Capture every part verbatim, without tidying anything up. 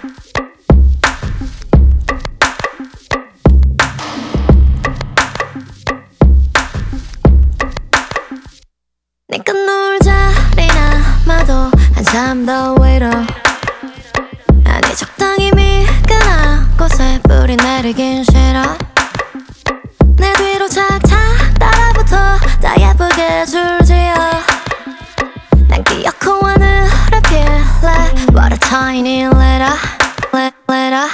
니가 누울 자리나 마도 한참 더 위로 아니 적당히 미끈한 곳에 뿌리 내리긴 싫어 내 뒤로 착착 따라붙어 다 예쁘게 줄지어 난 기어코 하늘을 필래 What a tiny little, little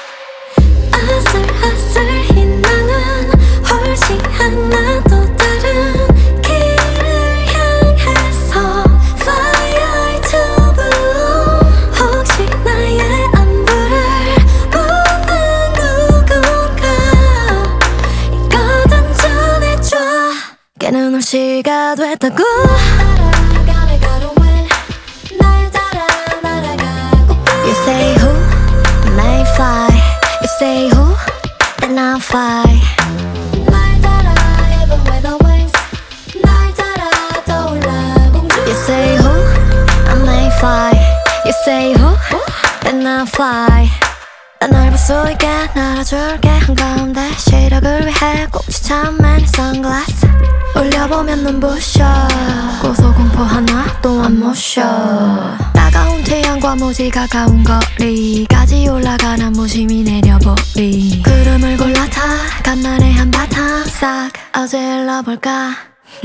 아슬아슬히 나는 훨씬 하나 또 다른 길을 향해서 Fire to blue 혹시 나의 안부를 묻는 누군가 이거든 전해줘 깨는 올 시가 됐다고 You say who may fly You say who then I'll fly 날 따라 even with the wings 날 따라 떠올라 공주 You say who I may fly You say who then I'll fly 난 널 볼 수 있게 날아줄게 한가운데 시력을 위해 꼭 지참한 선글라스 올려보면 눈부셔 고소공포 하나 또 안 모셔 따가운 태양과 무지 가까운 거리까지 올라가는 무심히 내려보리 구름을 골라 타 간만에 한바탕 싹 어질러볼까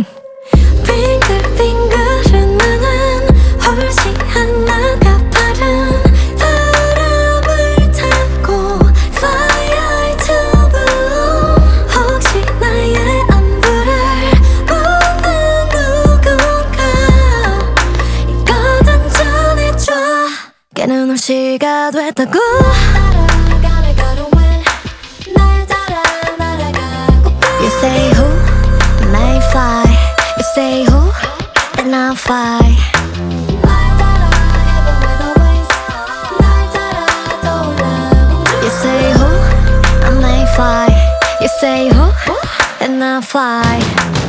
빙글빙글은 나는 훨씬 하나가 빠른 바람을 타고 Fire to blue 혹시 나의 안부를 묻는 누군가 이거든 전해줘 깨는 올 시가 됐다고 You say who may fly You say who then I'll fly You say who I may fly You say who then I'll fly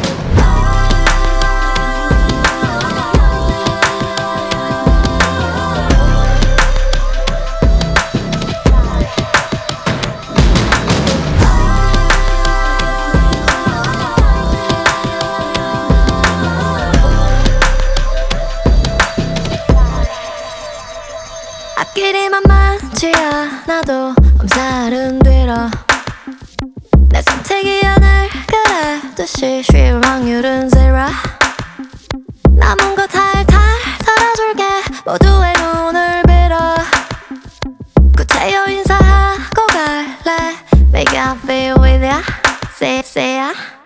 앞길이만 많지 않아도 엄살은 뒤로 내 선택이 하늘 그래듯이 쉬울 확률은 zero 남은 거 탈탈 털어줄게 모두의 눈을 빌어 구태여 인사하고 갈래 Make I feel with ya Say, say ya